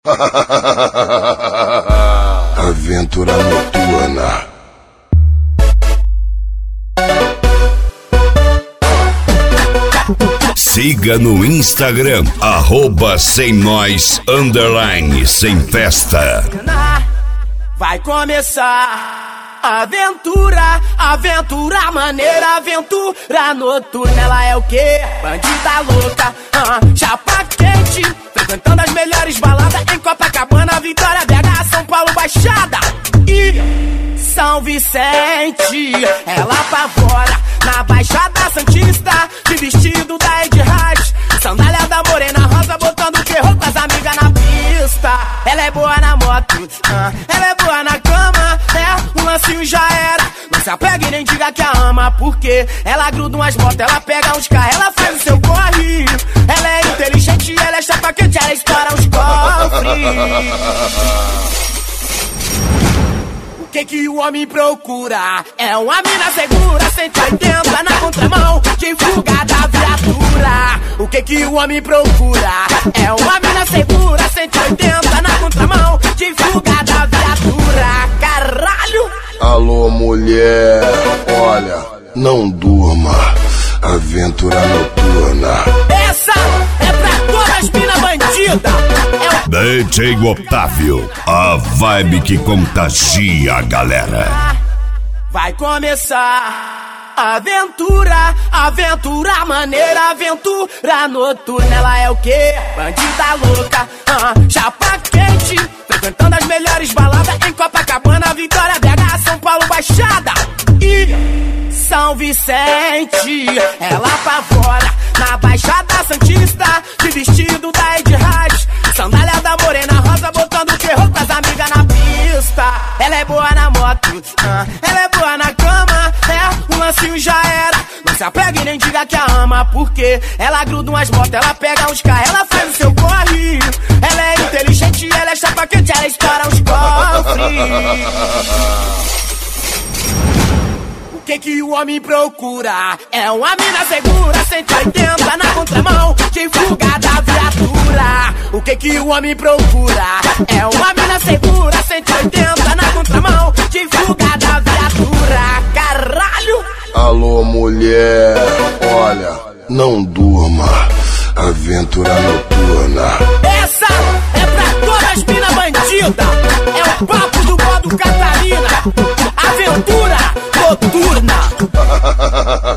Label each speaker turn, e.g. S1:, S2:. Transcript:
S1: Aventura noturna.
S2: Siga no Instagram, @semnós_, sem festa.
S3: Vai começar aventura, aventura maneira, aventura noturna. Ela é o quê? Bandida louca, chapa quente, frequentando as melhores baladas em Copacabana, Vitória, BH, São Paulo, Baixada e São Vicente. Ela apavora na Baixada Santista, de vestido da Ed Harris, sandália da Morena Rosa, botando terror com as amigas na pista. Ela é boa na moto, ela é boa na cama, um lancinho já era. Não se apega e nem diga que a ama, porque ela gruda umas motos, ela pega uns carros, ela faz o seu corre. Ela é inteligente, ela é chapa quente, ela estoura os cofres. O que o homem procura? É uma mina segura, 180 na contramão, de fuga da viatura. O que o homem procura? É uma mina segura, 180 na contramão, de fuga da viatura. Caralho!
S1: Alô, mulher, olha, não durma. Aventura noturna.
S3: Essa é pra todas as mina bandida.
S2: DJ Otávio, a vibe que contagia a galera.
S3: Vai começar aventura, aventura maneira, aventura noturna. Ela é o quê? Bandida louca, chapa quente, frequentando as melhores baladas em Copacabana, Vitória, BH, São Paulo, Baixada e São Vicente. Ela apavora na Baixada Santista, de vestido da Ed Harris, sandália da Morena Rosa, botando terror com as amigas na pista. Ela é boa na moto, ela é boa na cama, um lancinho já era. Não se apega e nem diga que a ama, porque ela gruda umas motos, ela pega uns carros, ela faz o seu corre. Ela é inteligente, ela é chapa quente, ela estoura os cofres. O que o homem procura? É uma mina segura, 180 na contramão, de fuga da viatura. O que o homem procura? É uma mina segura, 180 na contramão, de fuga da viatura. Caralho!
S1: Alô, mulher, olha, não durma. Aventura noturna.
S3: Essa é pra todas as mina bandida. É o papo do modo Catarina. Aventura noturna.